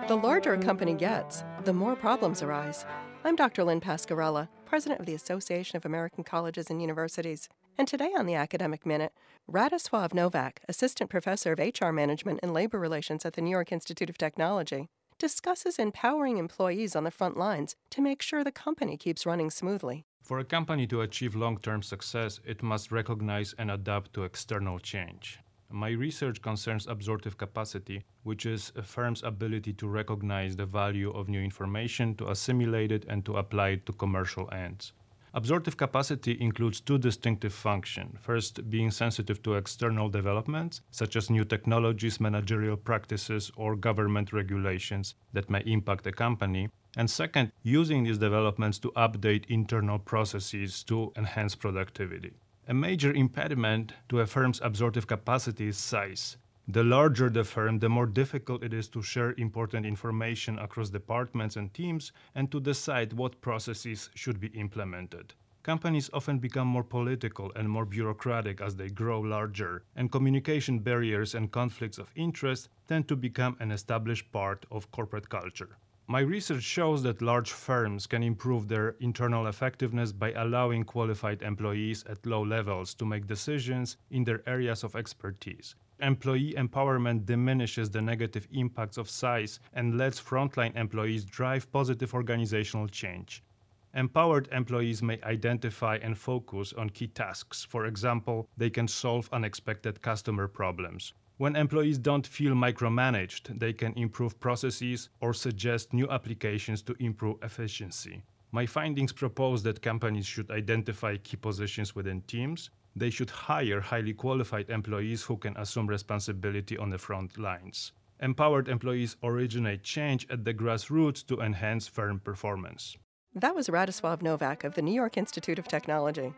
The larger a company gets, the more problems arise. I'm Dr. Lynn Pascarella, president of the Association of American Colleges and Universities. And today on the Academic Minute, Radoslav Novak, assistant professor of HR management and labor relations at the New York Institute of Technology, discusses empowering employees on the front lines to make sure the company keeps running smoothly. For a company to achieve long-term success, it must recognize and adapt to external change. My research concerns absorptive capacity, which is a firm's ability to recognize the value of new information, to assimilate it, and to apply it to commercial ends. Absorptive capacity includes two distinctive functions. First, being sensitive to external developments, such as new technologies, managerial practices, or government regulations that may impact a company. And second, using these developments to update internal processes to enhance productivity. A major impediment to a firm's absorptive capacity is size. The larger the firm, the more difficult it is to share important information across departments and teams and to decide what processes should be implemented. Companies often become more political and more bureaucratic as they grow larger, and communication barriers and conflicts of interest tend to become an established part of corporate culture. My research shows that large firms can improve their internal effectiveness by allowing qualified employees at low levels to make decisions in their areas of expertise. Employee empowerment diminishes the negative impacts of size and lets frontline employees drive positive organizational change. Empowered employees may identify and focus on key tasks. For example, they can solve unexpected customer problems. When employees don't feel micromanaged, they can improve processes or suggest new applications to improve efficiency. My findings propose that companies should identify key positions within teams. They should hire highly qualified employees who can assume responsibility on the front lines. Empowered employees originate change at the grassroots to enhance firm performance. That was Radoslav Novak of the New York Institute of Technology.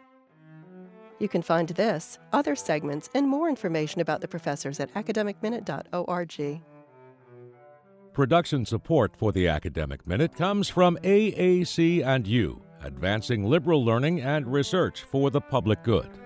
You can find this, other segments, and more information about the professors at academicminute.org. Production support for the Academic Minute comes from AAC&U, advancing liberal learning and research for the public good.